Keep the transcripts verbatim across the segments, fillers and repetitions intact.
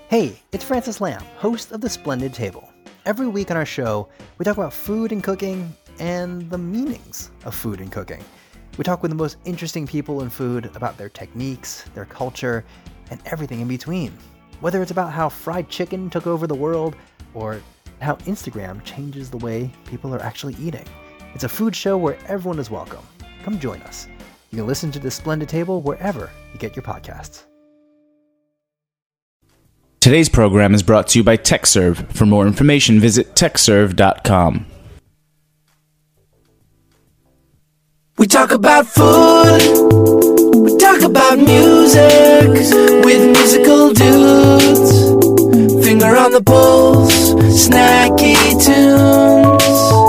Hey, it's Francis Lamb, host of The Splendid Table. Every week on our show, we talk about food and cooking and the meanings of food and cooking. We talk with the most interesting people in food about their techniques, their culture, and everything in between. Whether it's about how fried chicken took over the world or how Instagram changes the way people are actually eating. It's a food show where everyone is welcome. Come join us. You can listen to The Splendid Table wherever you get your podcasts. Today's program is brought to you by TechServe. For more information, visit tech serve dot com. We talk about food, we talk about music, with musical dudes. Finger on the pulse, snacky tunes.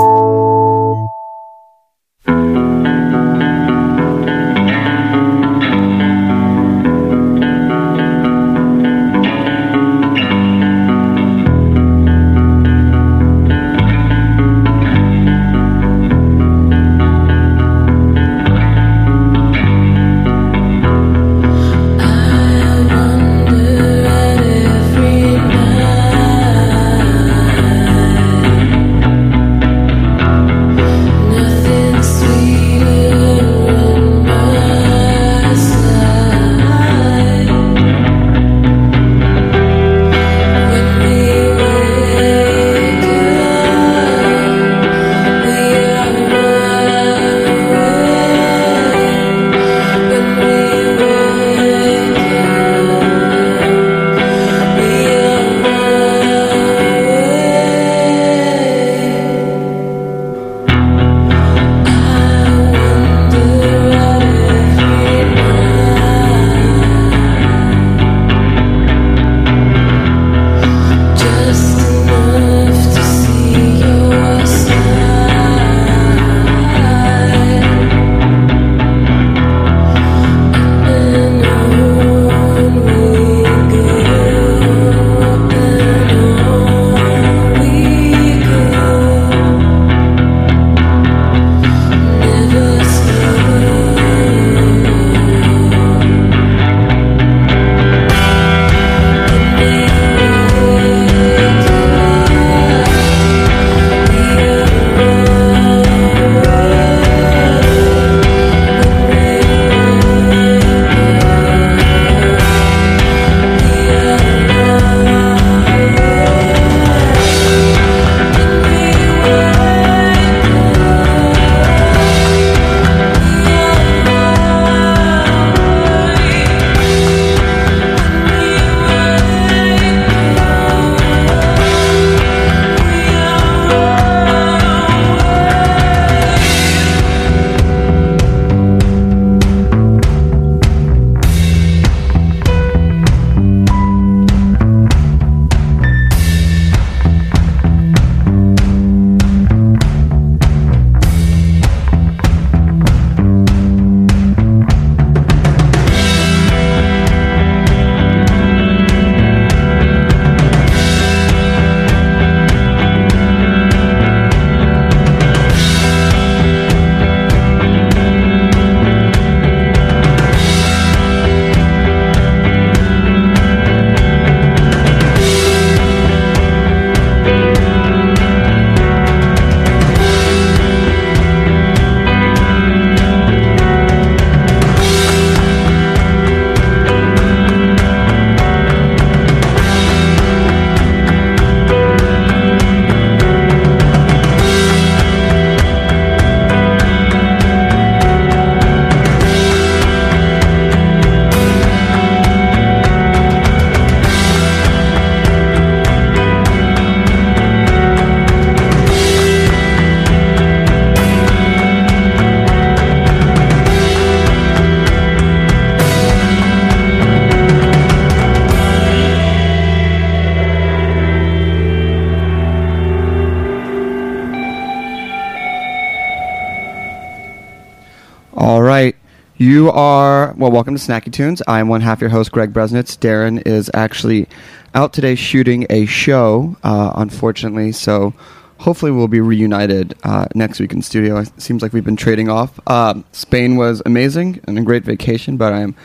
You are, well, welcome to Snacky Tunes. I'm one half your host, Greg Bresnitz. Darren is actually out today shooting a show, uh, unfortunately, so hopefully we'll be reunited uh, next week in studio. It seems like we've been trading off. Uh, Spain was amazing and a great vacation, but I'm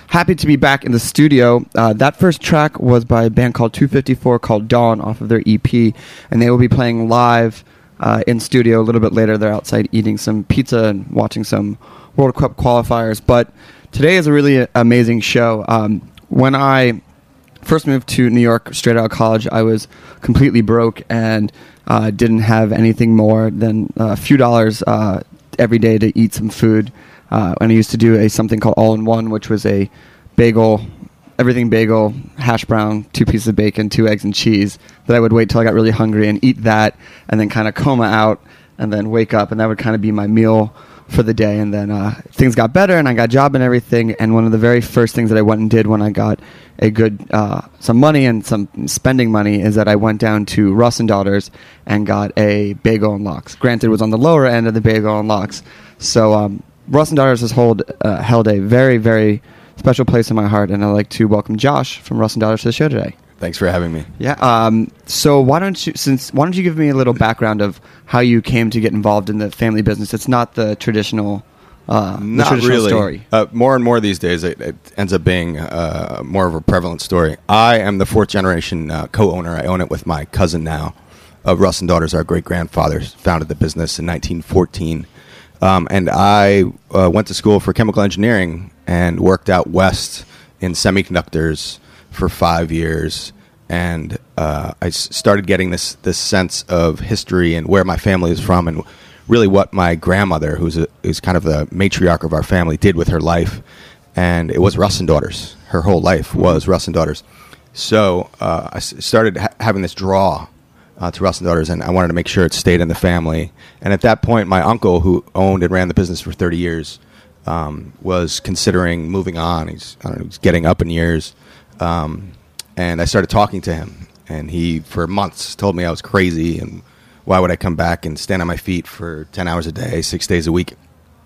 happy to be back in the studio. Uh, that first track was by a band called two fifty-four called Dawn off of their E P, and they will be playing live uh, in studio a little bit later. They're outside eating some pizza and watching some World Cup qualifiers. But today is a really amazing show. Um, when I first moved to New York straight out of college, I was completely broke and uh, didn't have anything more than a few dollars uh, every day to eat some food. Uh, and I used to do a something called All-in-One, which was a bagel, everything bagel, hash brown, two pieces of bacon, two eggs and cheese, that I would wait till I got really hungry and eat that, and then kind of coma out, and then wake up, and that would kind of be my meal for the day. And then uh, things got better, and I got a job and everything, and one of the very first things that I went and did when I got a good, uh, some money and some spending money is that I went down to Russ and Daughters and got a bagel and lox. Granted, it was on the lower end of the bagel and lox. So, um, Russ and Daughters has hold, uh, held a very, very special place in my heart, and I'd like to welcome Josh from Russ and Daughters to the show today. Thanks for having me. Yeah. Um, so why don't you, since why don't you give me a little background of how you came to get involved in the family business? It's not the traditional, uh, the Not traditional really. story. Uh, more and more these days, it, it ends up being uh, more of a prevalent story. I am the fourth generation uh, co-owner. I own it with my cousin now. Uh, Russ and Daughters, our great grandfathers, founded the business in nineteen fourteen. Um, and I uh, went to school for chemical engineering and worked out west in semiconductors for five years. And uh, I s- started getting this, this sense of history and where my family is from, and really what my grandmother, who's, a, who's kind of the matriarch of our family, did with her life. And it was Russ and Daughters. Her whole life was Russ and Daughters. So uh, I s- started ha- having this draw Uh, to Russ and Daughters, and I wanted to make sure it stayed in the family. And at that point, my uncle, who owned and ran the business for thirty years, um, was considering moving on. He's, I don't know, he's getting up in years. Um, and I started talking to him, and he, for months, told me I was crazy, and why would I come back and stand on my feet for ten hours a day, six days a week?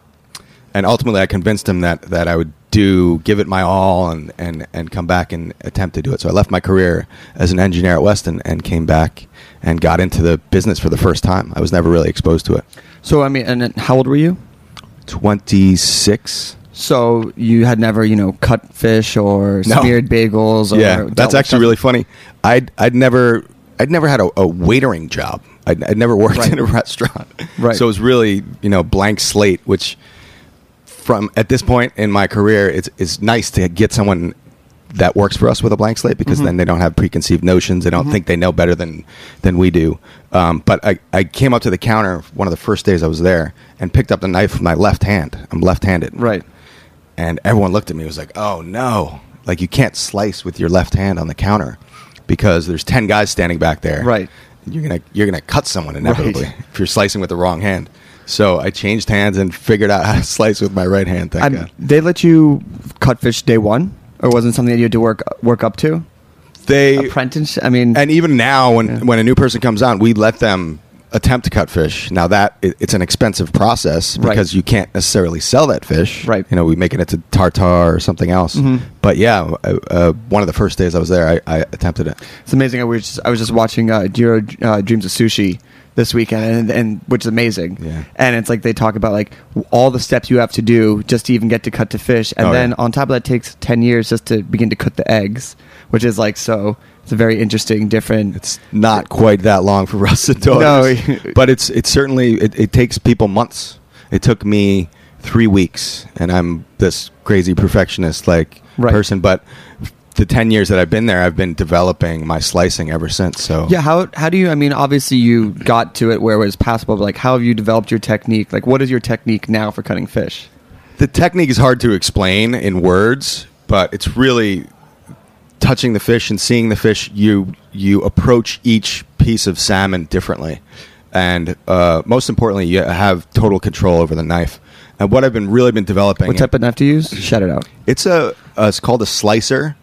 And ultimately, I convinced him that, that I would do, give it my all, and, and, and come back and attempt to do it. So I left my career as an engineer at Weston and came back and got into the business for the first time. I was never really exposed to it. So, I mean, and then how old were you? twenty-six. So you had never, you know, cut fish or No. smeared bagels? Or Yeah, dealt that's with actually stuff- really funny. I'd, I'd never... I'd never had a, a waitering job. I'd, I'd never worked Right. in a restaurant. Right. So it was really, you know, blank slate, which from at this point in my career, it's, it's nice to get someone that works for us with a blank slate, because Mhm. then they don't have preconceived notions. They don't Mhm. think they know better than, than we do. Um, but I, I came up to the counter one of the first days I was there and picked up the knife with my left hand. I'm left-handed. Right. And everyone looked at me and was like, oh, no. Like, you can't slice with your left hand on the counter because there's ten guys standing back there. Right. You're going to you're gonna cut someone inevitably Right. if you're slicing with the wrong hand. So I changed hands and figured out how to slice with my right hand, thank And God. they let you cut fish day one? Or wasn't something that you had to work work up to? They, Apprentice? I mean... and even now, when, Yeah. when a new person comes on, we let them attempt to cut fish. Now, that it, it's an expensive process Right. because you can't necessarily sell that fish. Right. You know, we make it into tartar or something else. Mhm. But yeah, uh, uh, one of the first days I was there, I, I attempted it. It's amazing. I was just, I was just watching uh, Jiro uh, Dreams of Sushi this weekend, and, and which is amazing. Yeah. And it's like they talk about like all the steps you have to do just to even get to cut to fish, and Oh, then yeah. on top of that, it takes ten years just to begin to cook the eggs, which is like so. It's a very interesting, different. It's not quite that long for Russ and Daughters, No. but it's it's certainly it, it takes people months. It took me three weeks, and I'm this crazy perfectionist like Right. person. But the ten years that I've been there, I've been developing my slicing ever since. So Yeah, how how do you? I mean, obviously you got to it where it was passable. But like, how have you developed your technique? Like, what is your technique now for cutting fish? the technique is hard to explain in words, but it's really touching the fish and seeing the fish. You you approach each piece of salmon differently, and uh, most importantly, you have total control over the knife. And what I've been really been developing. What type of knife to use? Shout it out. It's a uh, it's called a slicer,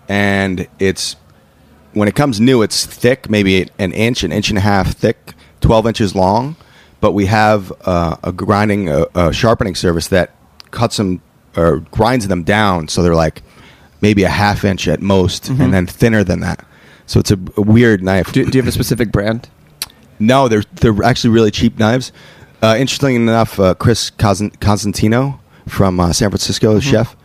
and it's when it comes new, it's thick, maybe an inch, an inch and a half thick, twelve inches long. But we have uh, a grinding, uh, a sharpening service that cuts them or grinds them down, so they're like maybe a half inch at most, Mhm. and then thinner than that. So it's a, a weird knife. Do, do you have a specific brand? No, they're they're actually really cheap knives. Uh, interestingly enough, uh, Chris Cosn- Constantino from uh, San Francisco, the chef,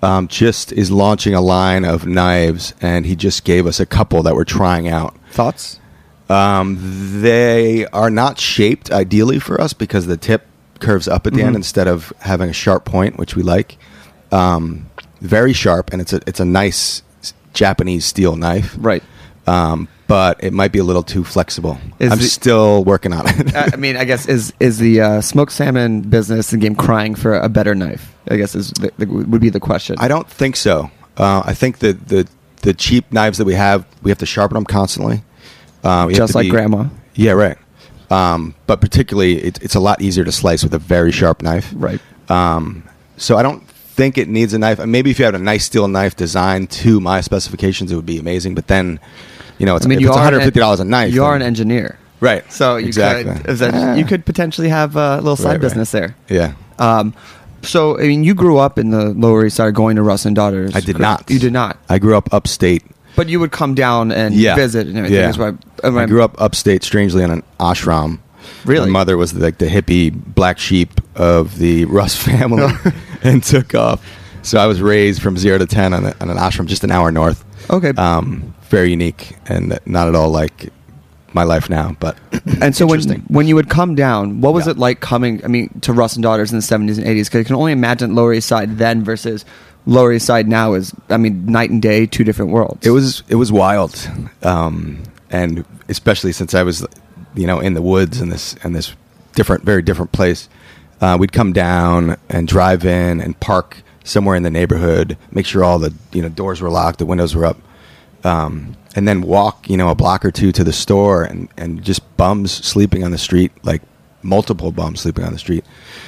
um, just is launching a line of knives, and he just gave us a couple that we're trying out. Thoughts? Um, they are not shaped ideally for us because the tip curves up at the Mm-hmm. end instead of having a sharp point, which we like. Um, very sharp, and it's a it's a nice Japanese steel knife. Right. Um, but it might be a little too flexible. Is I'm the- still working on it. I mean, I guess is is the uh, smoked salmon business and game crying for a better knife? I guess is the, the, would be the question. I don't think so. Uh, I think that the the cheap knives that we have, we have to sharpen them constantly. Uh, we have Just to like be- grandma. Yeah, right. Um, but particularly, it, it's a lot easier to slice with a very sharp knife. Right. Um, so I don't think it needs a knife. Maybe if you had a nice steel knife designed to my specifications, it would be amazing. But then, you know, it's, I mean, if you it's are one an hundred fifty dollars a knife. You are an then- engineer, Right. so you exactly. could eventually- you could potentially have a little side Right, right. business there. Yeah. Um, so I mean, you grew up in the Lower East Side, going to Russ and Daughters. I did correct? not. You did not. I grew up upstate. But you would come down and Yeah. visit and everything. Yeah. That's why I grew up upstate, strangely, in an ashram. Really? My mother was like the hippie black sheep of the Russ family and took off. So I was raised from zero to ten on, a, on an ashram just an hour north. Okay. Um, very unique and not at all like my life now, but And so when interesting. when you would come down, what was Yeah. it like coming? I mean, to Russ and Daughters in the seventies and eighties? Because I can only imagine Lower East Side then versus Lower East Side now is, I mean, night and day, two different worlds. It was it was wild, um, and especially since I was, you know, in the woods in this in this different, very different place. Uh, we'd come down and drive in and park somewhere in the neighborhood, make sure all the you know doors were locked, the windows were up, um, and then walk you know a block or two to the store, and and just bums sleeping on the street, like multiple bums sleeping on the street,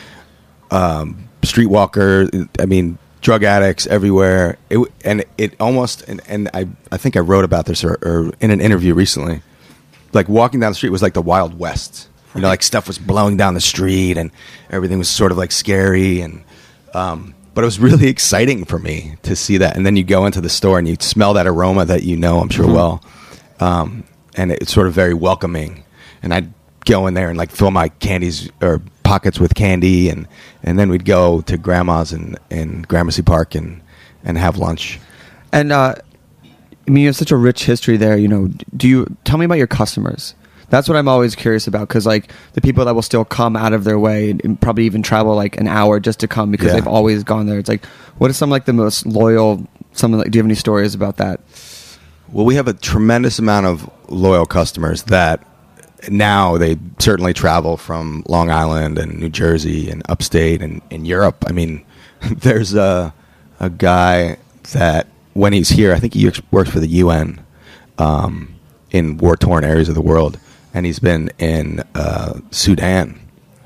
um, streetwalker. I mean. Drug addicts everywhere, it, w- and it almost and, and I I think I wrote about this or, or in an interview recently. Like walking down the street was like the Wild West. You know, like stuff was blowing down the street and everything was sort of like scary and um, but it was really exciting for me to see that. And then you go into the store and you smell that aroma that you know I'm sure Mm-hmm. well, um, and it's sort of very welcoming. And I'd go in there and like fill my candies or pockets with candy, and, and then we'd go to grandma's in, in Gramercy Park and, and have lunch. And uh, I mean, you have such a rich history there. You know, do you tell me about your customers? That's what I'm always curious about, because like the people that will still come out of their way and probably even travel like an hour just to come because Yeah. they've always gone there. It's like, what is some like the most loyal? Something like, do you have any stories about that? Well, we have a tremendous amount of loyal customers that now they certainly travel from Long Island and New Jersey and upstate and in Europe. I mean, there's a a guy that when he's here, I think he works for the U N um, in war-torn areas of the world, and he's been in uh, Sudan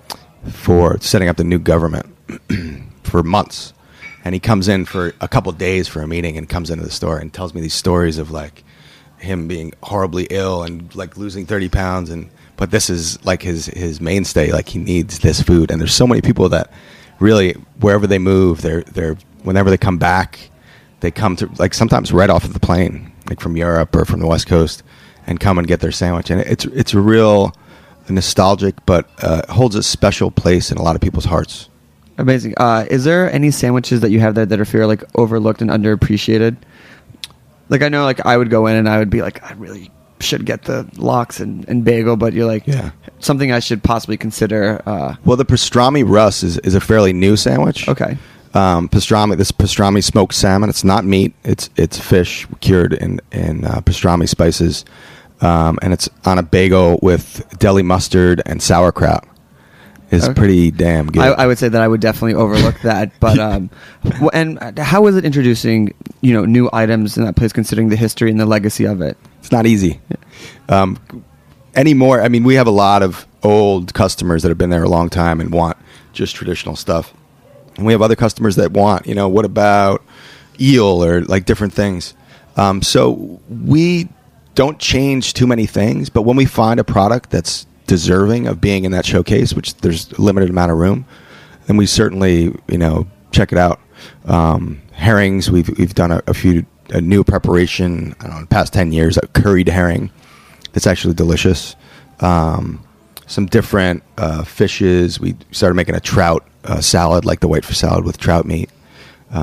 for setting up the new government for months. And he comes in for a couple days for a meeting and comes into the store and tells me these stories of like him being horribly ill and like losing thirty pounds, and but this is like his his mainstay, like he needs this food. And there's so many people that really wherever they move, they're they're whenever they come back, they come to like sometimes right off of the plane, like from Europe or from the West Coast, and come and get their sandwich. And it's it's a real nostalgic, but uh, holds a special place in a lot of people's hearts. Amazing. Uh, is there any sandwiches that you have there that are feel like overlooked and underappreciated? Like I know, like I would go in and I would be like, I really should get the lox and, and bagel, but you're like, Yeah. something I should possibly consider. Uh, Well, the pastrami Russ is, is a fairly new sandwich. okay. Um, pastrami, this pastrami smoked salmon. It's not meat. It's it's fish cured in in uh, pastrami spices, um, and it's on a bagel with deli mustard and sauerkraut. It's Okay. pretty damn good. I, I would say that I would definitely overlook that, but um, wh- and how is it introducing you know new items in that place, considering the history and the legacy of it? It's not easy. Um, anymore, I mean, we have a lot of old customers that have been there a long time and want just traditional stuff. And we have other customers that want, you know, what about eel or like different things. Um, so we don't change too many things, but when we find a product that's deserving of being in that showcase, which there's a limited amount of room, then we certainly, you know, check it out. Um, herrings, we've we've done a, a few a new preparation. I don't know, in the past ten years, a curried herring that's actually delicious. Um, some different uh, fishes. We started making a trout uh, salad, like the whitefish salad with trout meat. Um,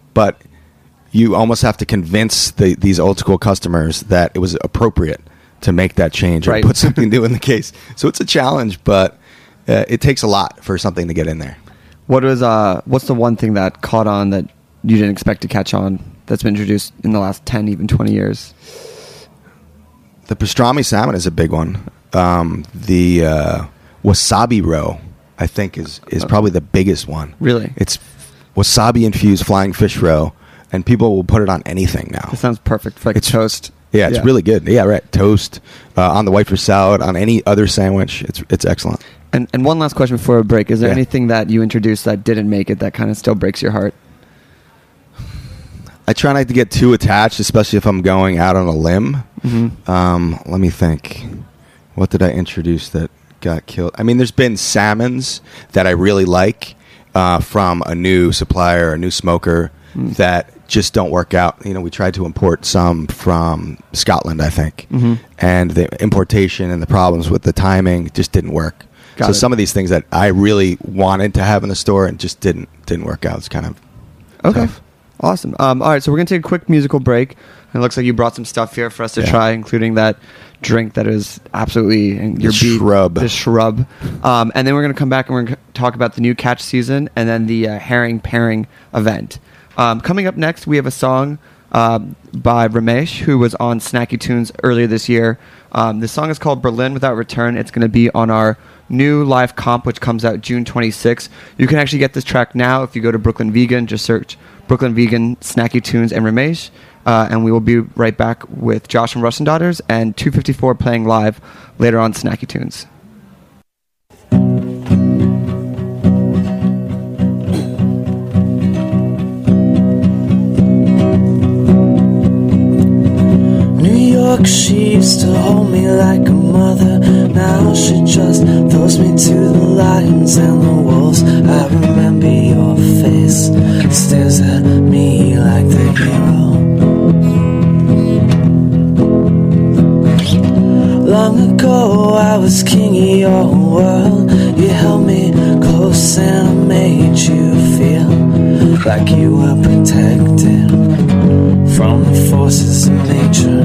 but you almost have to convince the, these old school customers that it was appropriate to make that change or Right. put something new in the case. So it's a challenge, but uh, it takes a lot for something to get in there. What was uh? What's the one thing that caught on that you didn't expect to catch on that's been introduced in the last ten, even twenty years? The pastrami salmon is a big one. Um, the uh, wasabi roe, I think, is, is probably the biggest one. Really? It's wasabi infused flying fish roe, and people will put it on anything now. That sounds perfect for like It's- toast. Yeah, it's really good. Yeah, right. Toast, uh, on the white fish salad, on any other sandwich. It's it's excellent. And and one last question before a break: is there Yeah. anything that you introduced that didn't make it that kind of still breaks your heart? I try not to get too attached, especially if I'm going out on a limb. Mm-hmm. Um, let me think. What did I introduce that got killed? I mean, there's been salmons that I really like uh, from a new supplier, a new smoker, Mm. that just don't work out. You know, we tried to import some from Scotland, I think, Mm-hmm. and the importation and the problems with the timing just didn't work. Got so it. some of these things that I really wanted to have in the store and just didn't didn't work out. It's kind of Okay. tough. Awesome. Um, all right, so we're going to take a quick musical break. It looks like you brought some stuff here for us to Yeah. try, including that drink that is absolutely and your The beat- shrub. The shrub. Um, and then we're going to come back and we're going to talk about the new catch season and then the uh, herring pairing event. Um, coming up next, we have a song uh, by Ramesh, who was on Snacky Tunes earlier this year. Um, the song is called Berlin Without Return. It's going to be on our new live comp, which comes out June twenty-sixth. You can actually get this track now if you go to Brooklyn Vegan. Just search Brooklyn Vegan, Snacky Tunes, and Ramesh. Uh, and we will be right back with Josh and Russ and Daughters and two fifty-four playing live later on Snacky Tunes. New York, she used to hold me like a mother. Now she just throws me to the lions and the wolves. I remember your face, stares at me like the hero. Long ago I was king of your world. You held me close and I made you feel like you were protected from the forces of nature.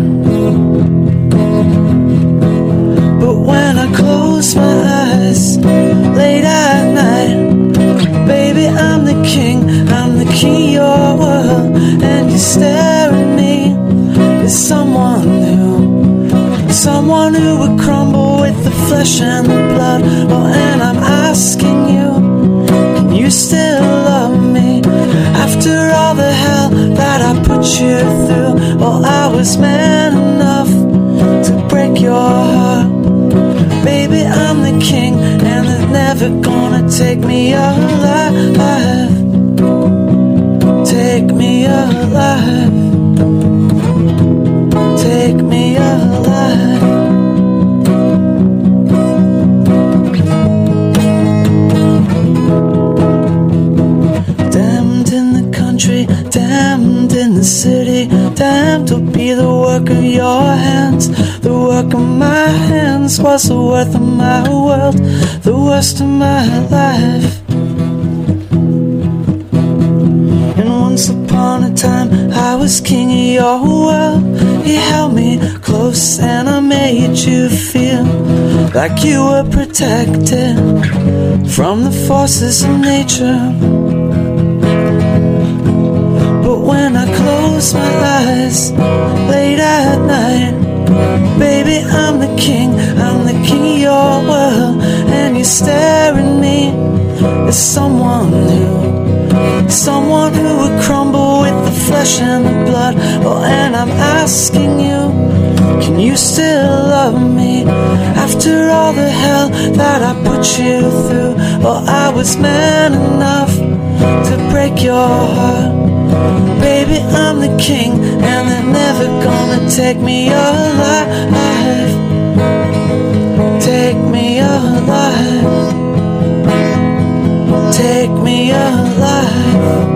But when I close my eyes late at night, baby, I'm the king, I'm the king of your world. And you stare at me as someone new, someone who would crumble with the flesh and the blood. Oh, and I'm asking you, can you still love me after all the hell that I put you through? Oh, I was man enough to break your heart. Baby, I'm the king, and they're never gonna take me alive. Take me alive. Take me alive. Damned in the country, damned in the city, damned to be the work of your hands. The work of my hands was the worth of my world, the worst of my life. And once upon a time I was king of your world. You held me close and I made you feel like you were protected from the forces of nature. But when I close my eyes late at night, baby, I'm the king, I'm the king of your world. And you stare at me as someone new, someone who would crumble with the flesh and the blood. Oh, and I'm asking you, can you still love me after all the hell that I put you through? Oh, I was man enough to break your heart. Baby, I'm the king, and they're never gonna take me alive. Take me alive. Take me alive.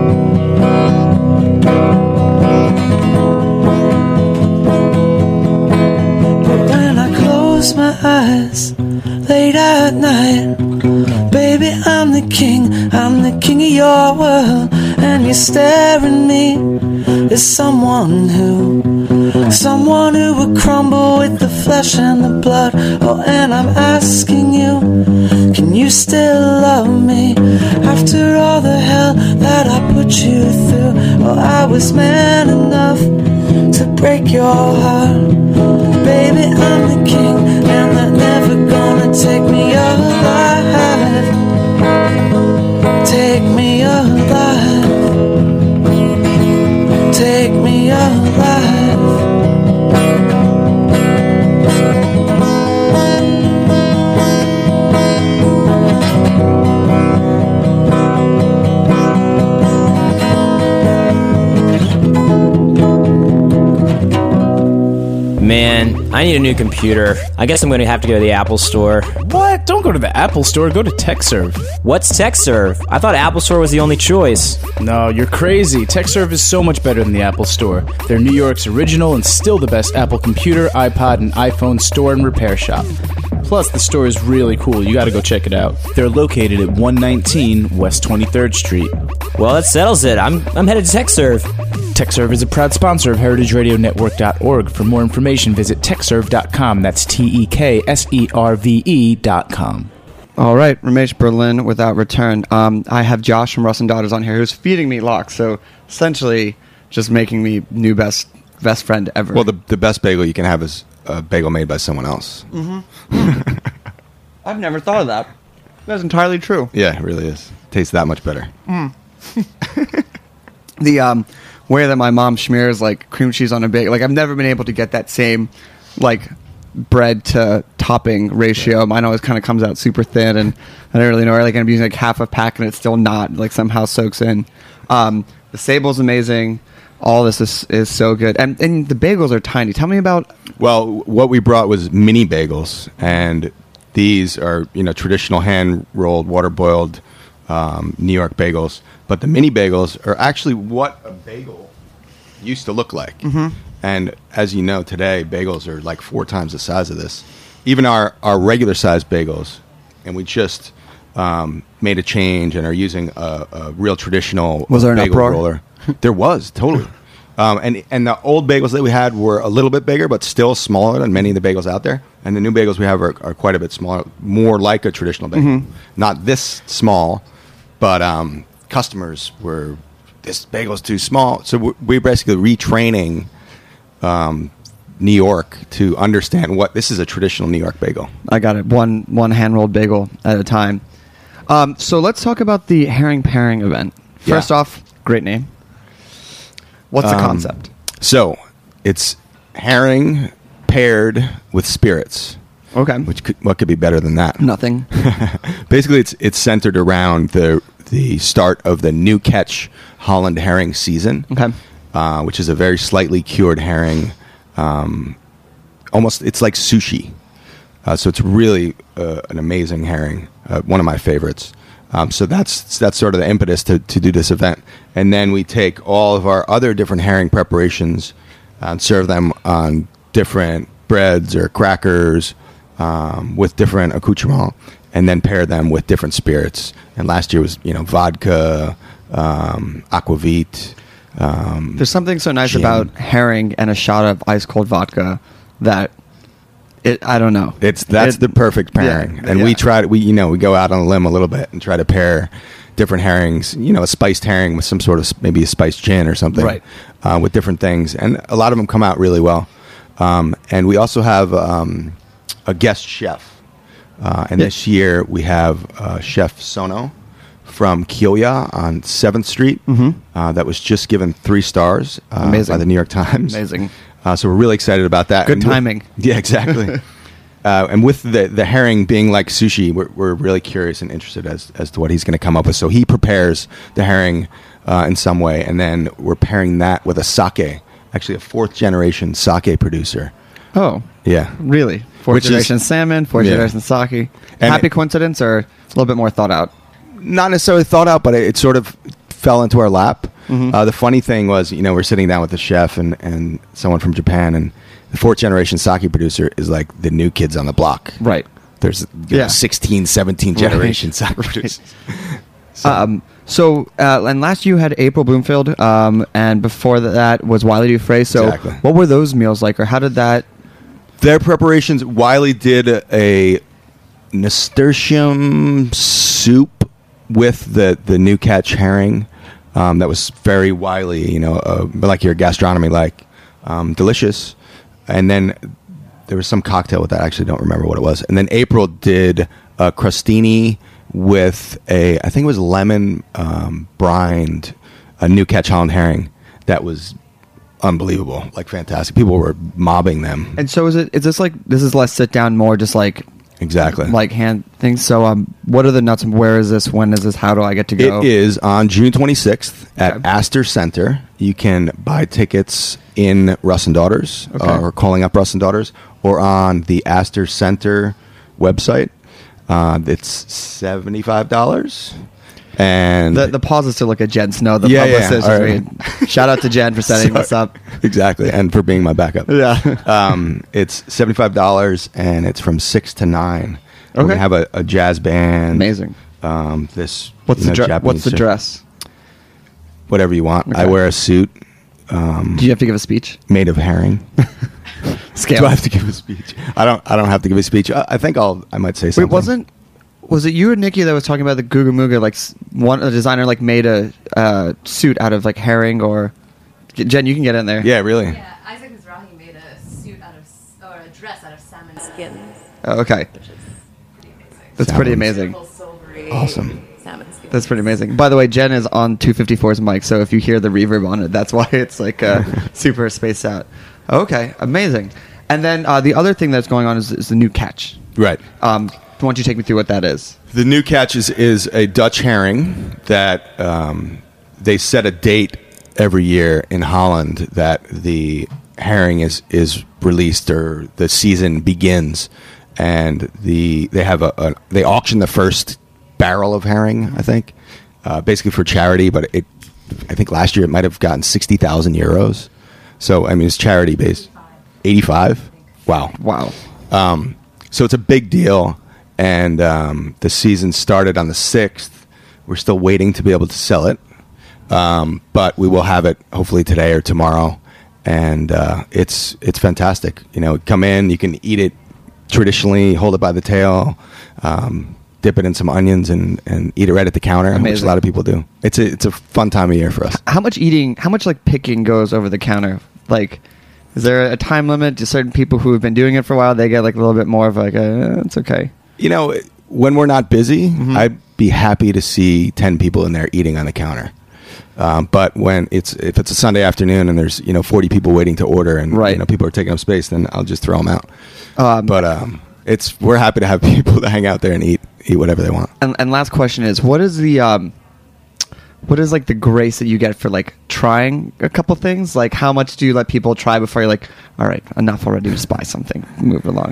But when I close my eyes late at night, baby, I'm the king, I'm the king of your world. and you stare at me as someone who, someone who would crumble with the flesh and the blood. Oh, and I'm asking you, can you still love me after all the hell that I put you through? Oh, I was man enough to break your heart. Baby, I'm the king, and they're never gonna take me alive. Take me alive. Take me alive. Man, I need a new computer. I guess I'm going to have to go to the Apple Store. What? Don't go to the Apple Store. Go to TechServe. What's TechServe? I thought Apple Store was the only choice. No, you're crazy. TechServe is so much better than the Apple Store. They're New York's original and still the best Apple computer, iPod, and iPhone store and repair shop. Plus, the store is really cool. You gotta go check it out. They're located at one nineteen West twenty-third Street. Well, that settles it. I'm I'm headed to TechServe. TechServe is a proud sponsor of Heritage Radio Network dot org. For more information, visit techserve dot com. That's T E K S E R V E dot com. All right, Ramesh Berlin without return. Um, I have Josh from Russ and Daughters on here who's feeding me lox, so essentially just making me new best best friend ever. Well, the the best bagel you can have is a bagel made by someone else. I've never thought of that. That's entirely true. Yeah, it really is. Tastes that much better. The um, way that my mom smears like cream cheese on a bagel, like I've never been able to get that same like bread to topping ratio. Mine always kind of comes out super thin, and I don't really know. Like I'm using like half a pack, and it's still not like somehow soaks in. Um, the Sable's amazing. All this is is so good, and and the bagels are tiny. Tell me about. Well, what we brought was mini bagels, and these are, you know, traditional hand rolled, water boiled um, New York bagels. But the mini bagels are actually what a bagel used to look like. Mm-hmm. And as you know, today bagels are like four times the size of this. Even our our regular sized bagels, and we just um, made a change and are using a, a real traditional Was there an bagel uproar? roller. There was, totally. Um, and and the old bagels that we had were a little bit bigger, but still smaller than many of the bagels out there. And the new bagels we have are, are quite a bit smaller, more like a traditional bagel. Mm-hmm. Not this small, but um, customers were, this bagel's too small. So we- we're basically retraining um, New York to understand what, this is a traditional New York bagel. I got it. One one hand rolled bagel at a time. Um, so let's talk about the herring pairing event. First Yeah. off, great name. What's the Um, concept? So it's herring paired with spirits. Okay. Which could, what could be better than that? Nothing. Basically, it's it's centered around the the start of the new catch Holland herring season. Okay. Uh, which is a very slightly cured herring. Um, almost, it's like sushi. Uh, so it's really uh, an amazing herring. Uh, one of my favorites. Um, so that's that's sort of the impetus to, to do this event. And then we take all of our other different herring preparations and serve them on different breads or crackers um, with different accoutrements, and then pair them with different spirits. And last year was, you know, vodka, um, aquavit. Um, There's something so nice gin. about herring and a shot of ice cold vodka that it. I don't know. It's that's It- the perfect pairing, yeah, and yeah. we try to we you know we go out on a limb a little bit and try to pair different herrings. You know, a spiced herring with some sort of s- maybe a spiced gin or something, Right. Uh, with different things, and a lot of them come out really well. Um, and we also have um, a guest chef, uh, and Yeah. this year we have uh, Chef Sono from Kyoya on seventh Street. Uh, that was just given three stars uh, Amazing. by the New York Times. Amazing. Uh, so we're really excited about that. Good And with- timing. yeah, exactly. uh, and with the the herring being like sushi, we're we're really curious and interested as as to what he's going to come up with. So he prepares the herring uh, in some way, and then we're pairing that with a sake, actually a fourth generation sake producer. Oh, Yeah, really? Fourth Which is- generation salmon, fourth Yeah. generation sake. And Happy it- coincidence, or a little bit more thought out? not necessarily thought out, but it, it sort of fell into our lap. Mm-hmm. Uh, the funny thing was, you know, we're sitting down with the chef and, and someone from Japan, and the fourth generation sake producer is like the new kids on the block. Right. There's you Yeah. know, sixteen, seventeen Right. generation sake producers. So- Um, So, uh, and last you had April Bloomfield, um, and before that was Wiley Dufresne. So, Exactly. what were those meals like, or how did that? Their preparations, Wiley did a nasturtium soup with the, the new catch herring um, that was very Wiley, you know, uh, like your gastronomy, like um, delicious. And then there was some cocktail with that. I actually don't remember what it was. And then April did a crostini with a, I think it was lemon um, brined, a new catch Holland herring that was unbelievable, like fantastic. People were mobbing them. And so, is it? Is this like this is less sit down, more just like Exactly. like hand things? So, um, what are the nuts? And where is this? When is this? How do I get to go? It is on June twenty-sixth at Okay. Astor Center. You can buy tickets in Russ and Daughters Okay. uh, or calling up Russ and Daughters or on the Astor Center website. Uh, it's seventy-five dollars. And The the pause is to look at Jen Snow, the Yeah, yeah, publicist. all I right. mean, shout out to Jen for setting this Sorry. up. Exactly, and for being my backup. Yeah. um, it's seventy-five dollars, and it's from six to nine. We're Okay. gonna have a, a jazz band. Amazing. Um, this What's you the know, dre- Japanese What's the shit. dress? Whatever you want. I Okay. wear a suit um, Do you have to give a speech? made of herring. Scale. Do I have to give a speech? I don't. I don't have to give a speech. I, I think I'll. I might say Wait, something. wasn't was it you or Nikki that was talking about the Guga Muga? Like s- one a designer like made a uh, suit out of like herring or Jen, you can get in there. Yeah, really. Yeah, Isaac Mizrahi made a suit out of, s- or a dress out of salmon skins, Oh, okay, which is pretty amazing. that's pretty Salmon. amazing. Beautiful, silvery Awesome. salmon skins. That's pretty amazing. By the way, Jen is on two fifty-four's mic, so if you hear the reverb on it, that's why it's like uh, super spaced out. Okay, amazing. And then uh, the other thing that's going on is, is the new catch. Right. Um, why don't you take me through what that is? The new catch is, is a Dutch herring that um, they set a date every year in Holland that the herring is, is released or the season begins, and the they have a, a they auction the first barrel of herring, I think, uh, basically for charity. But it, I think last year it might have gotten sixty thousand euros. So I mean, it's charity based. eighty-five. Wow. Wow. Um, so it's a big deal, and um, the season started on the sixth. We're still waiting to be able to sell it, um, but we will have it hopefully today or tomorrow, and uh, it's it's fantastic. You know, come in, you can eat it traditionally, hold it by the tail, um, dip it in some onions, and, and eat it right at the counter, which Amazing. a lot of people do. It's a it's a fun time of year for us. How much eating? How much like picking goes over the counter? Like, is there a time limit? Do certain people who have been doing it for a while they get like a little bit more of like a, eh, it's okay. You know, when we're not busy, Mhm. I'd be happy to see ten people in there eating on the counter. Um, but when it's if it's a Sunday afternoon and there's you know forty people waiting to order and Right. you know people are taking up space, then I'll just throw them out. Um, But um, it's we're happy to have people to hang out there and eat eat whatever they want. And, and last question is, what is the um, what is like the grace that you get for like trying a couple things? Like, how much do you let people try before you're like, all right, enough already, just buy something, move along?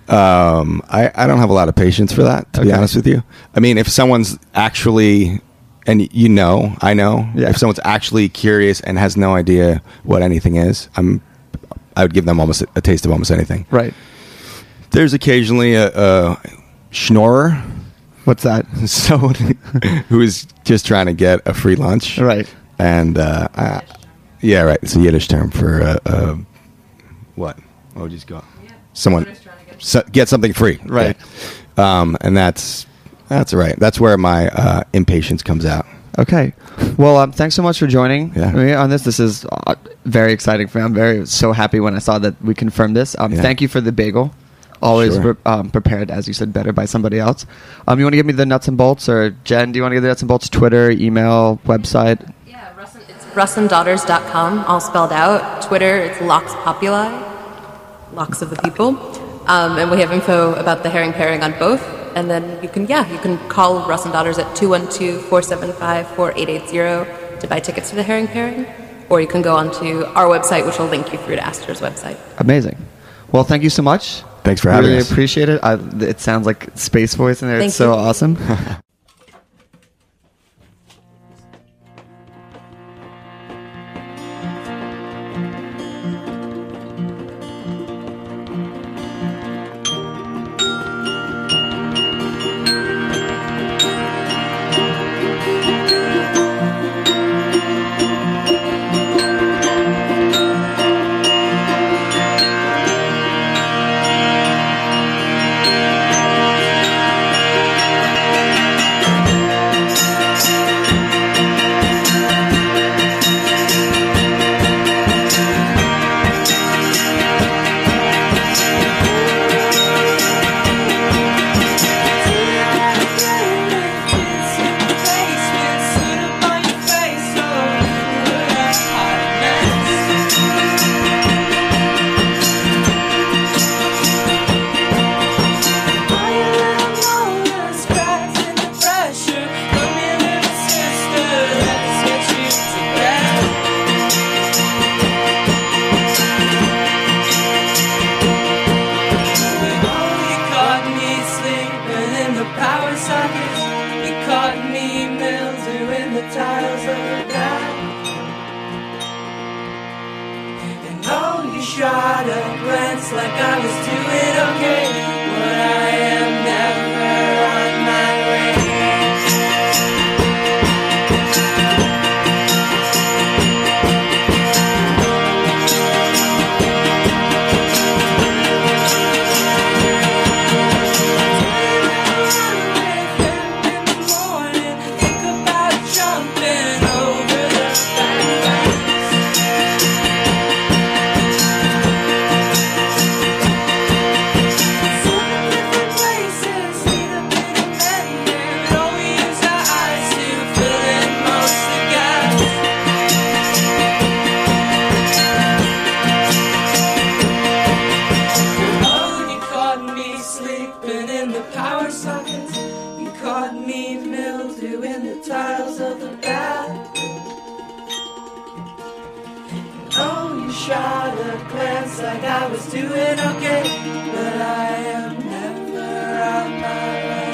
Um, I, I don't have a lot of patience for that, to be Okay. honest with you. I mean, if someone's actually, and you know, I know, Yeah. if someone's actually curious and has no idea what anything is, I'm, I would give them almost a, a taste of almost anything. Right. There's occasionally a, a schnorrer, What's that? someone who is just trying to get a free lunch. Right. And, uh, I, yeah, right. It's a Yiddish term for, uh, uh, what? What would you go? Someone Someone who's trying to get- so, get something free. Right. Yeah. Um, and that's, that's all right. That's where my, uh, impatience comes out. Okay. Well, um, thanks so much for joining Yeah. me on this. This is uh, very exciting for me. I'm very so happy when I saw that we confirmed this. Um, Yeah. Thank you for the bagel. Always Sure. pre- um, prepared, as you said, better by somebody else. Um, you want to give me the nuts and bolts, or Jen? Do you want to give the nuts and bolts? Twitter, email, website. Yeah, Russin, it's russ and daughters dot com, all spelled out. Twitter, it's Lox Populi, Locks of the People. Um, and we have info about the herring pairing on both. And then you can, yeah, you can call Russ and Daughters at two one two, four seven five, four eight eight zero to buy tickets to the herring pairing. Or you can go onto our website, which will link you through to Astor's website. Amazing. Well, thank you so much. Thanks for having really us. appreciate it. I, it sounds like space voice in there. Thank it's so you. awesome. glance like I was doing okay, but I am never on my way. In the morning, think about jumping over the fence. Shot a glance like I was doing okay, but I am never on my way.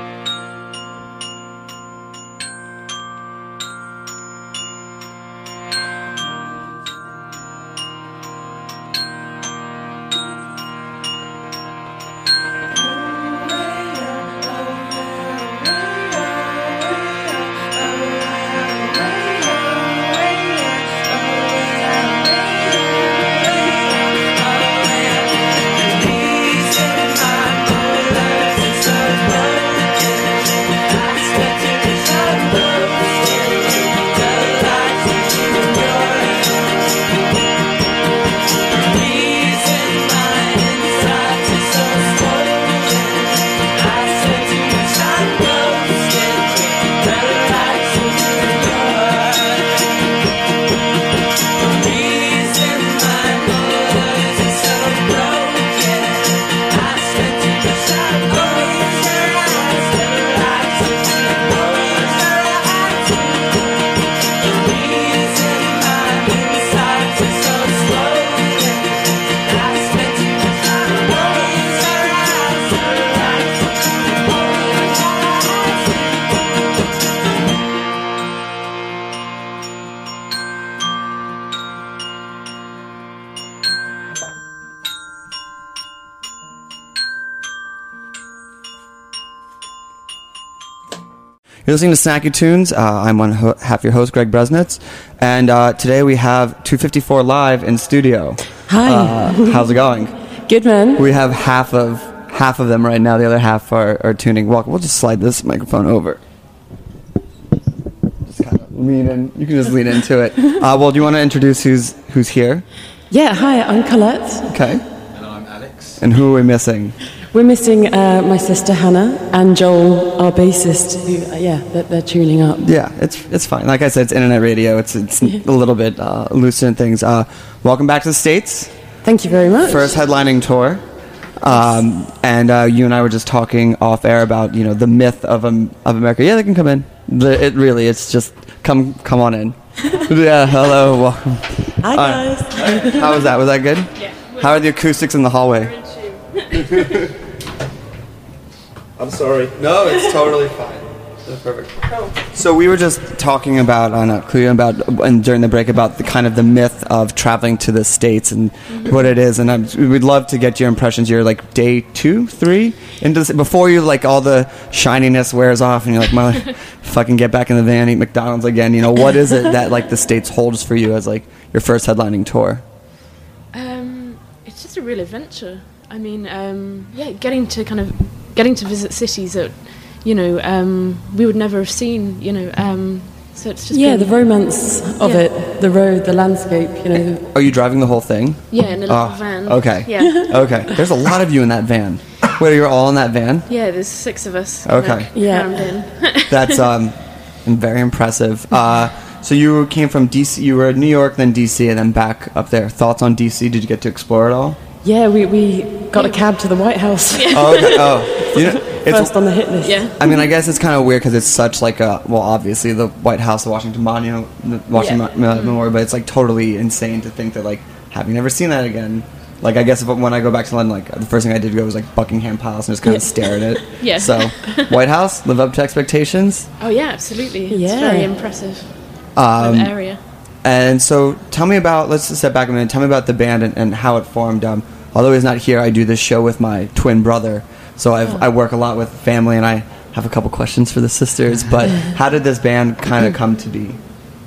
You're listening to Snacky Tunes. Uh, I'm one ho- half your host, Greg Bresnitz, and uh, today we have two fifty-four Live in studio. Hi. Uh, how's it going? Good, man. We have half of half of them right now. The other half are, are tuning. Welcome. We'll just slide this microphone over. Just kind of lean in. You can just lean into it. Uh, well, do you want to introduce who's who's here? Yeah, hi, I'm Colette. Okay. And I'm Alex. And who are we missing? We're missing uh, my sister Hannah and Joel, our bassist, who, uh, yeah, they're, they're tuning up. Yeah, it's it's fine. Like I said, it's internet radio. It's it's a little bit uh, looser in things. Uh, welcome back to the States. Thank you very much. First headlining tour. Um, and uh, you and I were just talking off air about, you know, the myth of um, of America. Yeah, they can come in. The, it really, it's just come come on in. Yeah, hello, welcome. Hi guys. Uh, how was that? Was that good? Yeah. How are the acoustics in the hallway? I'm sorry. No, it's totally fine. That's perfect. So we were just talking about on uh, Cleo about and during the break about the kind of the myth of traveling to the States and mm-hmm. what it is, and I'm, we'd love to get your impressions. You're like day two, three into this, before you like all the shininess wears off, and you're like, "Mother, fucking get back in the van, eat McDonald's again." You know, what is it that like the States holds for you as like your first headlining tour? Um, it's just a real adventure. I mean, um, yeah, getting to kind of getting to visit cities that, you know, um, we would never have seen, you know, um, so it's just yeah, been, the romance of yeah. it, the road, the landscape, you know. Are you driving the whole thing? Yeah, in a little oh, van. Okay. Yeah. Okay. There's a lot of you in that van. Wait, you're all in that van? Yeah, there's six of us. Okay. You know, Yeah. crammed in. That's um, very impressive. Uh, so you came from D C, you were in New York, then D C, and then back up there. Thoughts on D C? Did you get to explore it all? Yeah, we, we got a cab to the White House. Oh, okay. Oh, you know, it's, First on the hit list. Yeah. I mean, I guess it's kind of weird because it's such like a, well, obviously the White House, the Washington Monument, the Washington Yeah. Mo- Memorial, but it's like totally insane to think that like, having never seen that again. Like, I guess if, when I go back to London, like the first thing I did go was like Buckingham Palace and just kind of Yeah. stare at it. Yeah. So, White House, live up to expectations. Oh yeah, absolutely. It's Yeah. very impressive. Um, the area. And so, tell me about. Let's just step back a minute. Tell me about the band and, and how it formed. Um, although he's not here, I do this show with my twin brother. So I've, Oh. I work a lot with family, and I have a couple questions for the sisters. But how did this band kind of come to be?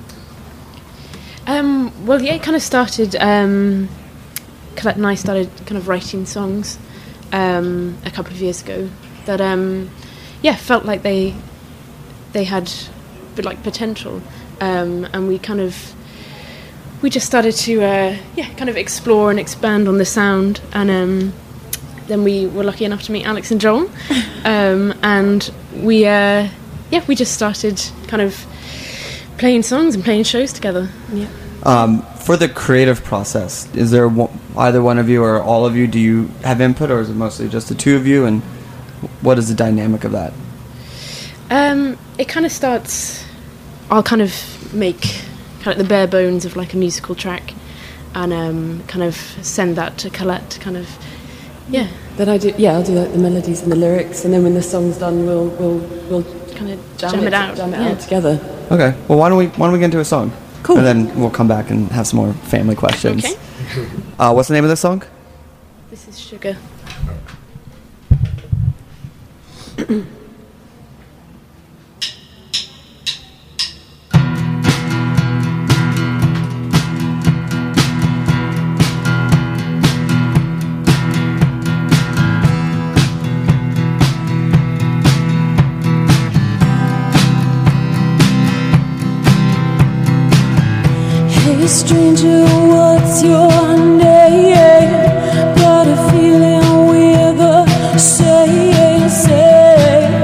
Um, well, yeah, it kind of started. Um, Colette and I started kind of writing songs um, a couple of years ago that, um, yeah, felt like they they had but like potential, um, and we kind of we just started to uh, yeah kind of explore and expand on the sound, and um, then we were lucky enough to meet Alex and Joel, um, and we uh, yeah we just started kind of playing songs and playing shows together. Yeah. Um, for the creative process, is there one, either one of you or all of you, do you have input, or is it mostly just the two of you, and what is the dynamic of that? Um, it kind of starts. I'll kind of make kind of the bare bones of like a musical track, and um, kind of send that to Colette to kind of yeah. Then I do. Yeah, I'll do like the melodies and the lyrics, and then when the song's done, we'll we'll we'll kind of jam, jam it, it out. jam it yeah. out together. Okay, well, why don't we why don't we get into a song? Cool. And then we'll come back and have some more family questions. Okay. Uh, what's the name of this song? This is Sugar. Hey stranger, what's your name? Got a feeling we're the same, same.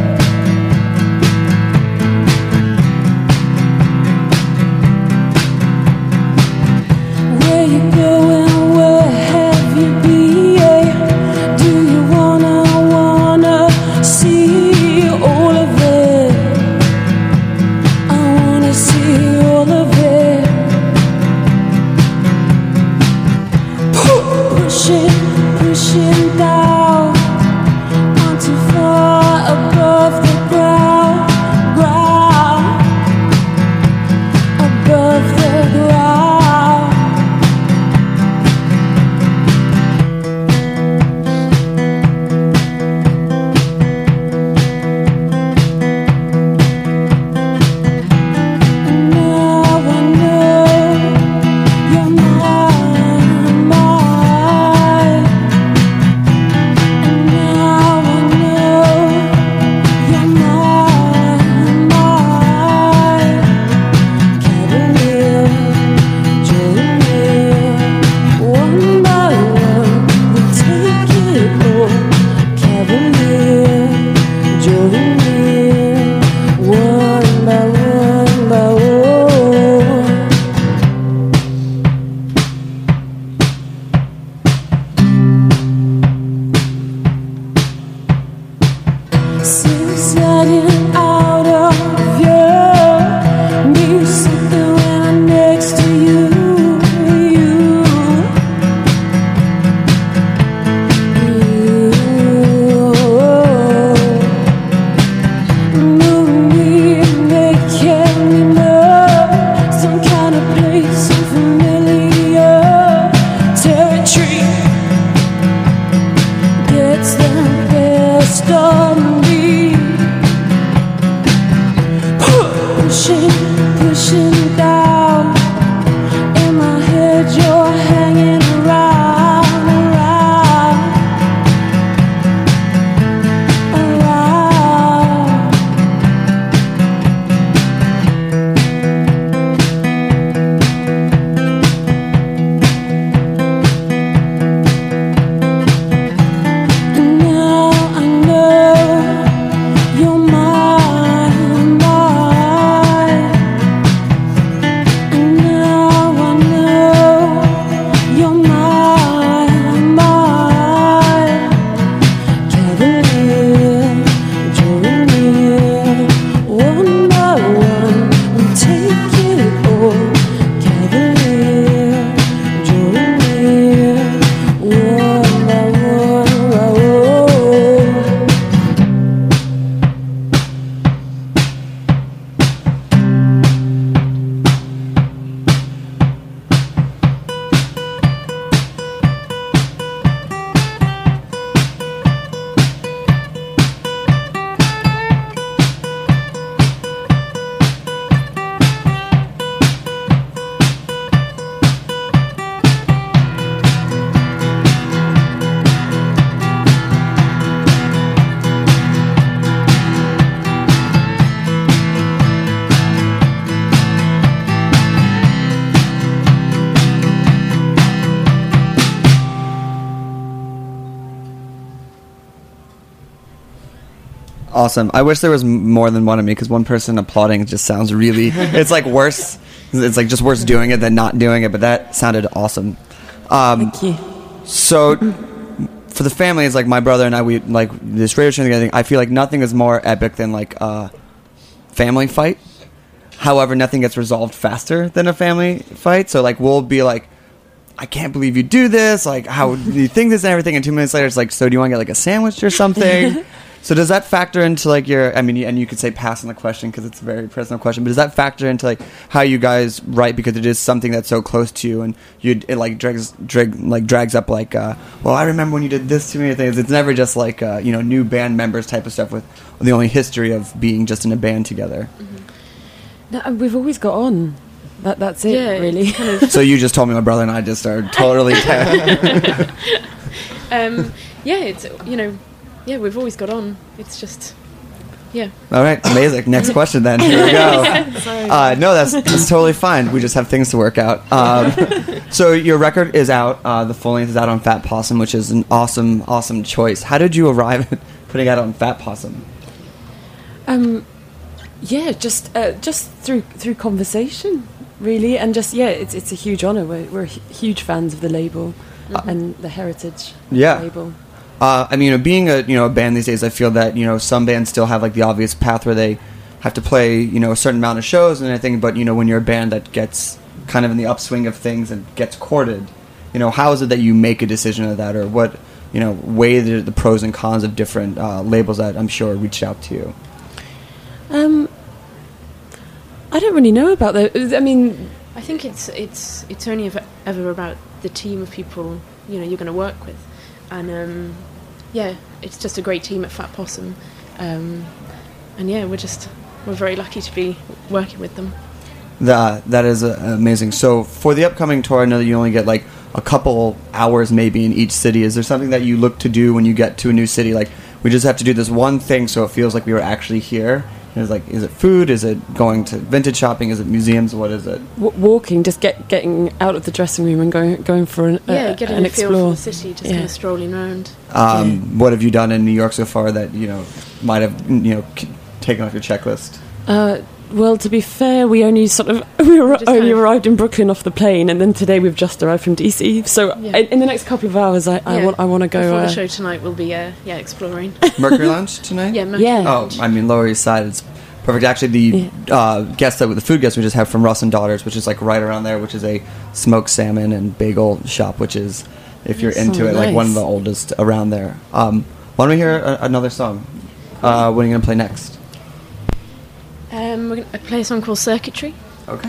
Where you going? Where have you been? Do you wanna, wanna see all of it? I wanna see all of it. Pushing, pushing down, not too far above the ground, ground, above the ground. And now I know you're mine, mine. And now I know you're mine, mine. Cavalier, Jolene, one by one we take it all. Cavalier, Jolene, one by one by one. Sliding out of your me sitting when I'm next to you, you, you. Move me, making me know some kind of place, some familiar territory. Gets the best of me. Pushing, pushing down. In my head, you're hanging around, around, around. And now I know Awesome. I wish there was m- more than one of me, because one person applauding just sounds really... It's like worse. It's like just worse doing it than not doing it, but that sounded awesome. Um, Thank you. So, for the family, it's like my brother and I, we like this radio show thing. I feel like nothing is more epic than like a family fight. However, nothing gets resolved faster than a family fight. So, like, we'll be like, I can't believe you do this. Like, how do you think this and everything? And two minutes later, it's like, so do you want to get like a sandwich or something? So does that factor into like your, I mean, and you could say pass on the question because it's a very personal question, but does that factor into like how you guys write, because it is something that's so close to you, and you it like drags drag like drags up like, uh, well, I remember when you did this to me. Things. It's never just like uh, you know, new band members type of stuff with the only history of being just in a band together. No, we've always got on. That that's it, Yeah, really. kind of- So you just told me my brother and I just are totally. um, yeah, it's you know, yeah, we've always got on. It's just, yeah. All right, amazing. Next question then. Here we go. Sorry. Uh, no, that's that's totally fine. We just have things to work out. Um, so your record is out. Uh, the full length is out on Fat Possum, which is an awesome, awesome choice. How did you arrive at putting it out on Fat Possum? Um, yeah, just uh, just through through conversation, really, and just yeah, it's it's a huge honour. We're we're hu- huge fans of the label Uh, and the Heritage Yeah. label. Uh, I mean, you know, being a you know a band these days, I feel that you know some bands still have like the obvious path where they have to play you know a certain amount of shows and everything. But you know, when you're a band that gets kind of in the upswing of things and gets courted, you know, how is it that you make a decision of that, or what you know weigh the, the pros and cons of different uh, labels that I'm sure reached out to you? Um, I don't really know about that. I mean, I think it's it's it's only ever, ever about the team of people you know you're going to work with, and um, yeah, it's just a great team at Fat Possum, um, and yeah, we're just we're very lucky to be working with them. That that is uh, amazing. So for the upcoming tour, I know that you only get like a couple hours maybe in each city. Is there something that you look to do when you get to a new city? Like, we just have to do this one thing so it feels like we were actually here. Is like, is it food? Is it going to vintage shopping? Is it museums? What is it? w- walking, just get getting out of the dressing room and going going for an uh, Yeah, getting an a feel explore. for the city, just Yeah. kind of strolling around. Um, Yeah. What have you done in New York so far that you know might have you know k- taken off your checklist? Uh, well, to be fair, we only sort of we were Just only kind of- arrived in Brooklyn off the plane, and then today we've just arrived from D C. So Yeah. in, in the next couple of hours, I, I Yeah. want I want to go. Before Uh, the show tonight, we'll be uh, yeah exploring. Mercury Lounge tonight? yeah, Mercury Yeah. Oh, Lounge. I mean Lower East Side. It's perfect. Actually, the uh, guest that the food guest we just have from Russ and Daughters, which is like right around there, which is a smoked salmon and bagel shop, which is, if you're That's into so it, like one of nice. the oldest around there. Um, why don't we hear a- another song? Uh, what are you gonna play next? Um, we're going to play a song called Circuitry. Okay.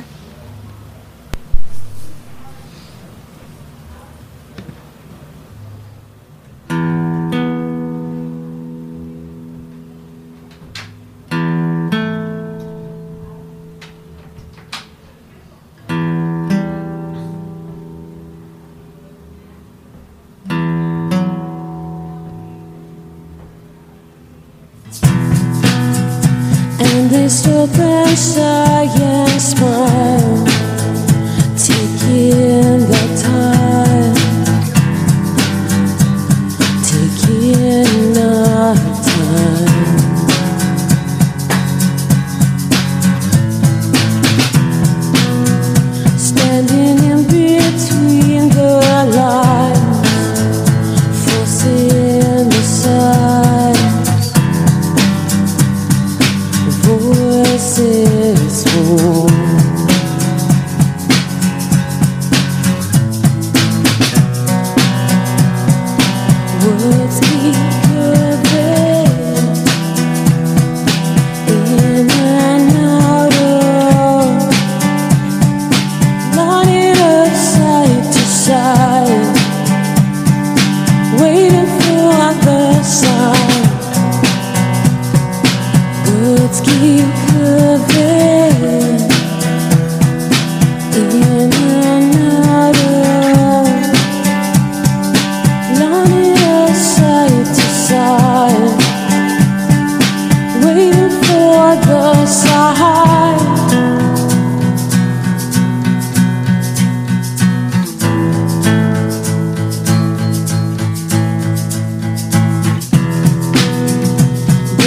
And they stop and sigh and smile, taking their time, taking our time. Standing in between the lines, forcing aside voices warm.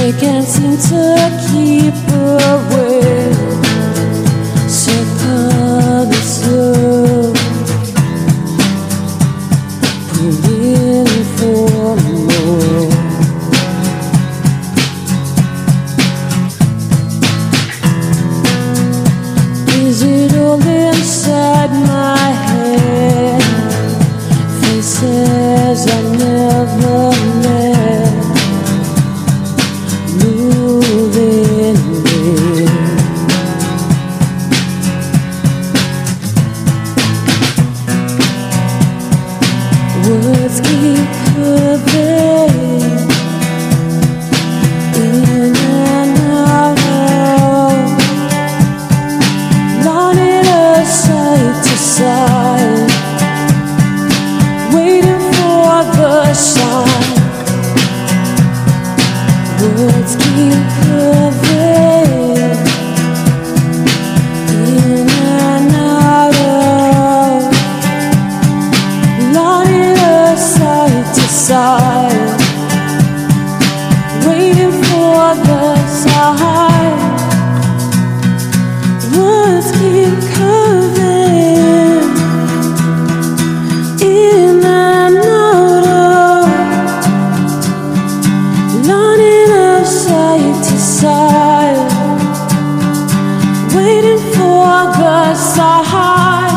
They can't seem to keep away. So come slow, pull in for more. Is it all inside my head? Faces I never met, moving in. Words keep curving in and out of, nodding us side to side, waiting for the sign. Words keep curving in and out of, nodding us side to side, waiting for the sign. Words keep curving in and out of, nodding us side to side, waiting for the sign.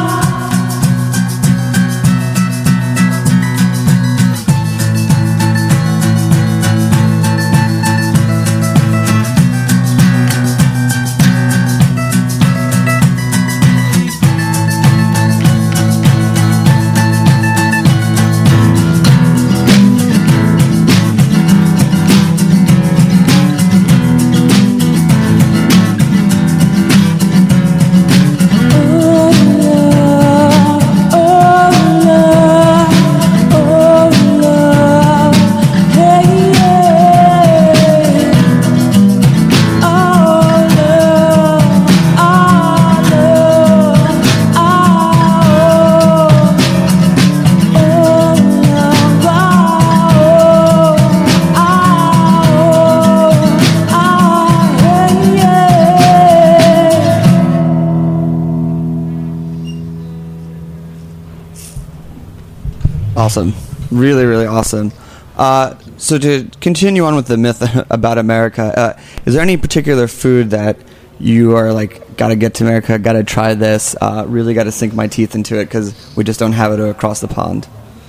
Awesome. Really, really awesome. Uh, so to continue on with the myth about America, uh, is there any particular food that you are like, gotta get to America, gotta try this, uh, really gotta sink my teeth into it because we just don't have it across the pond?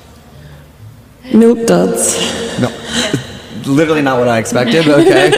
Milk duds. No. Literally not what I expected, but okay.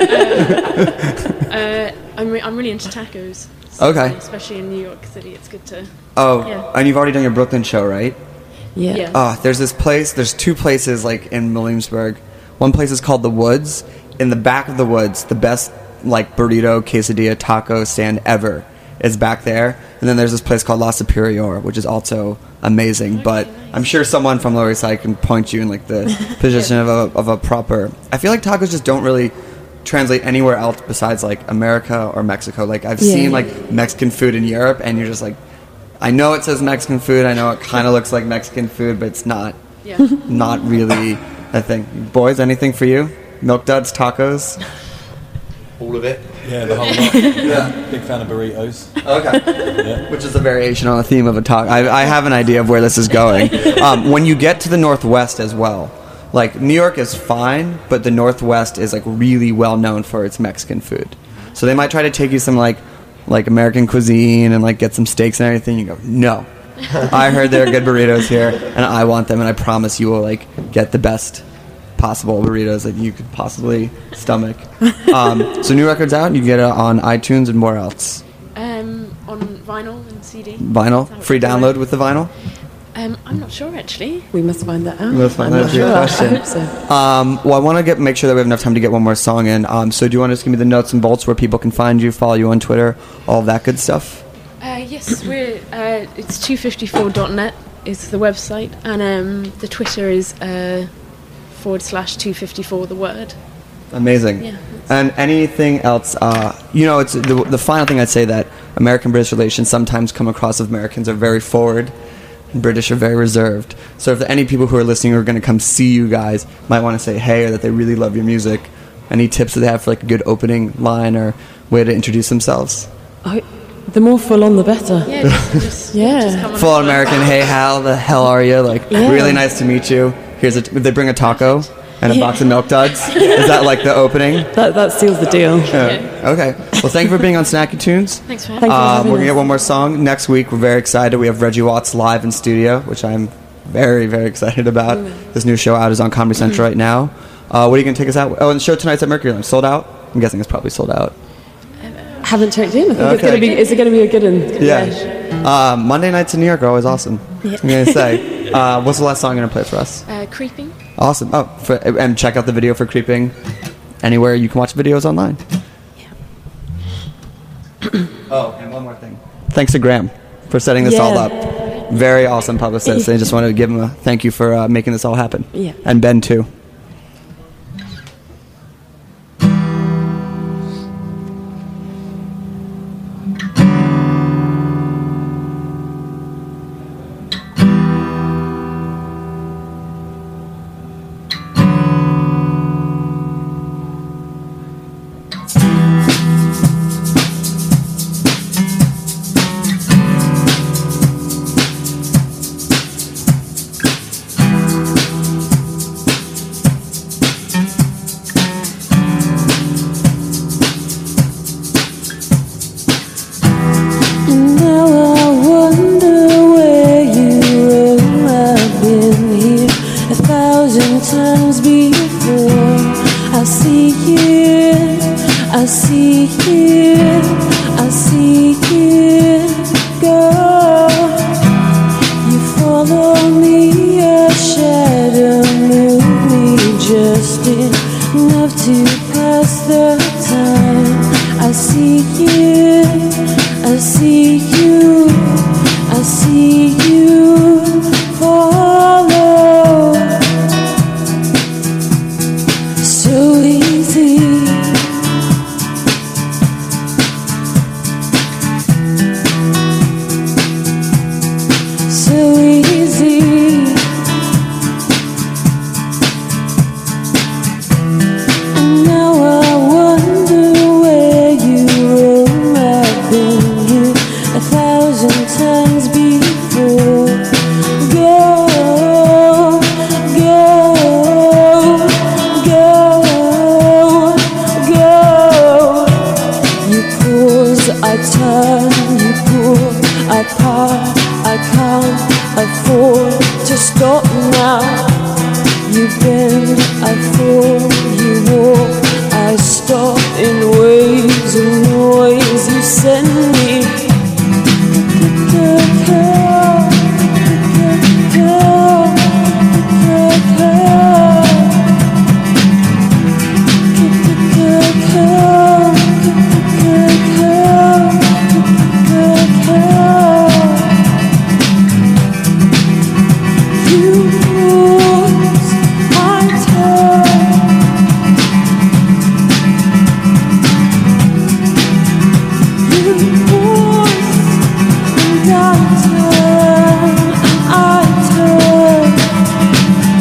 uh, I'm, re- I'm really into tacos. Okay. Especially in New York City, it's good to... Oh, Yeah. and you've already done your Brooklyn show, right? Yeah. Yeah. Oh, there's this place, there's two places like in Williamsburg. One place is called The Woods. In the back of The Woods, the best like burrito, quesadilla, taco stand ever is back there. And then there's this place called La Superior, which is also amazing. Okay, but nice. I'm sure someone from Lower East Side can point you in like the position of a, of a proper... I feel like tacos just don't really translate anywhere else besides like America or Mexico. Like I've Yeah. seen like Mexican food in Europe and you're just like, I know it says Mexican food. I know it kind of looks like Mexican food, but it's not. Yeah. Not really a thing. Boys, anything for you? Milk duds, tacos. All of it. Yeah, the whole lot. Yeah. Big fan of burritos. Okay. Yeah. Which is a variation on the theme of a taco. I, I have an idea of where this is going. Um, when you get to the Northwest as well, like New York is fine, but the Northwest is like really well known for its Mexican food. So they might try to take you some like like American cuisine and like get some steaks and everything. You go, no. I heard there are good burritos here, and I want them, and I promise you will like get the best possible burritos that you could possibly stomach. Um, so new record's out. You can get it on iTunes and more else. Um, on vinyl and C D. Vinyl, free download with the vinyl. Um, I'm not sure actually. We must find that out. We must find I'm that not out. Good sure. question. I hope so. Um, well, I want to get make sure that we have enough time to get one more song in. Um, so do you want to just give me the nuts and bolts where people can find you, follow you on Twitter, all of that good stuff? Uh, yes, we're. Uh, it's two fifty-four dot net is the website, and um, the Twitter is uh, forward slash two fifty-four the word. Amazing. Yeah. And anything else? Uh, you know, it's the, the final thing I'd say that American-British relations sometimes come across as Americans are very forward. British are very reserved. So if there are any people who are listening who are going to come see you guys might want to say hey, or that they really love your music, Any tips that they have for like a good opening line or way to introduce themselves? I, the more full on, the better. Yeah, just, just, Yeah. just come on Full and- American, hey Hal, the hell are you? Like, Yeah. really nice to meet you. Here's a, they bring a taco and a box of Milk Duds. Is that like the opening? That, that seals the deal. Yeah. Okay. Well, thank you for being on Snacky Tunes. Thanks for Thank you for Um, having we're going to us. get one more song. Next week, we're very excited. We have Reggie Watts live in studio, which I'm very, very excited about. This new show out is on Comedy Central right now. Uh, what are you going to take us out? Oh, and the show tonight's at Mercury Lounge. Sold out? I'm guessing it's probably sold out. Haven't checked in. I think it's Okay. going to be. Is it going to be a good one? Yeah. Uh, Monday nights in New York are always awesome. Yeah. I'm going to say. Uh, what's the last song you're going to play for us? Uh, creeping. Awesome. Oh, for, and check out the video for Creeping anywhere you can watch videos online. Oh, and one more thing. Thanks to Graham for setting this all Yeah. up. Very awesome publicist. I just wanted to give him a thank you for uh, making this all happen. Yeah. And Ben, too. And now I wonder where you were. I've been here a thousand times before. I see you, I see you, I see you go. You follow me, a shadow move me just enough to pass the time. I see you, I see you, I see you follow. So easy. So easy. And now I wonder where you roam. I've been here a thousand times before. Go, go, go, go. You pause, I turn, you pull, I part, I can't afford to stop now. You bend, I fall, you walk, I stop in waves of noise you send me. You pause, I turn. You pause, and I turn, I turn.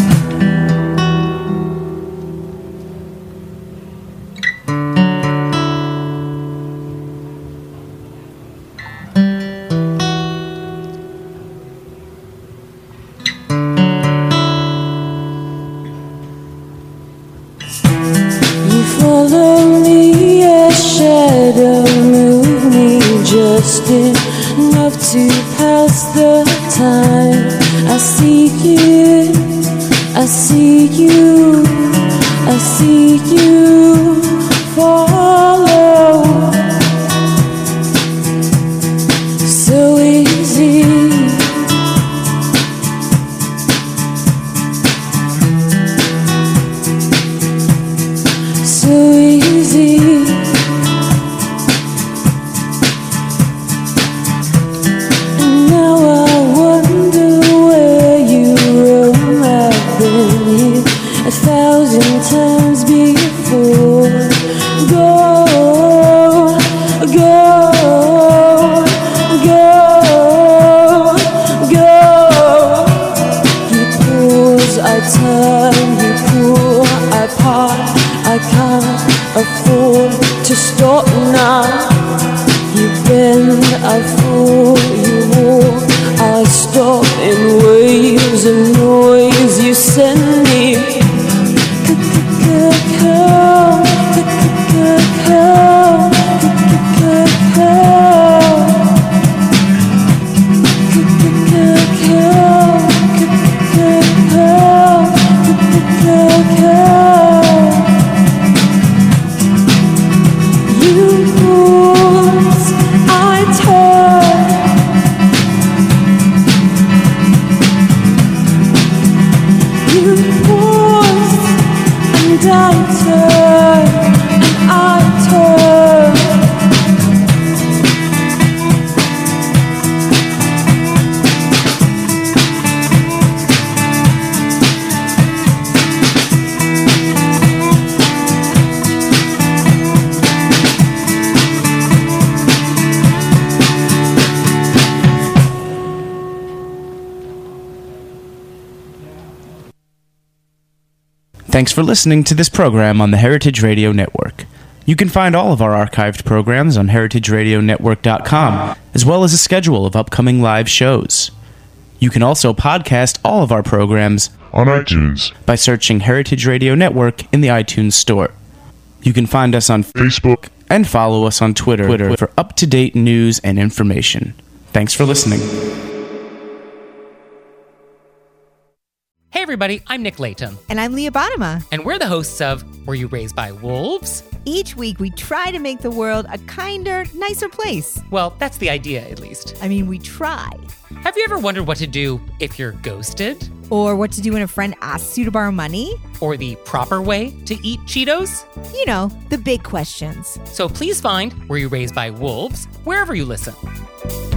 You follow me, a shadow move me just enough to pass the time. I see you, I see you, I see you follow. So easy. So easy. And now I wonder where you roam. I've been here a thousand times before. Go, go, go, go. You pause, I turn, you pull, I part, I can't a fool to stop now. You've been a fool, you walk, I stop in waves of noise you send me. C-c-c-c-cow, c-c-c-cow, c-c-c-cow, c-c-c-cow, c-c-c-cow, c-c-c-cow. You fools, I turn. You fools, and I turn, and I turn. Thanks for listening to this program on the Heritage Radio Network. You can find all of our archived programs on heritage radio network dot com, as well as a schedule of upcoming live shows. You can also podcast all of our programs on iTunes by searching Heritage Radio Network in the iTunes Store. You can find us on Facebook and follow us on Twitter, Twitter for up-to-date news and information. Thanks for listening. Hey everybody, I'm Nick Latham. And I'm Leah Bottima. And we're the hosts of Were You Raised by Wolves? Each week we try to make the world a kinder, nicer place. Well, that's the idea, at least. I mean, we try. Have you ever wondered what to do if you're ghosted? Or what to do when a friend asks you to borrow money? Or the proper way to eat Cheetos? You know, the big questions. So please find Were You Raised by Wolves wherever you listen.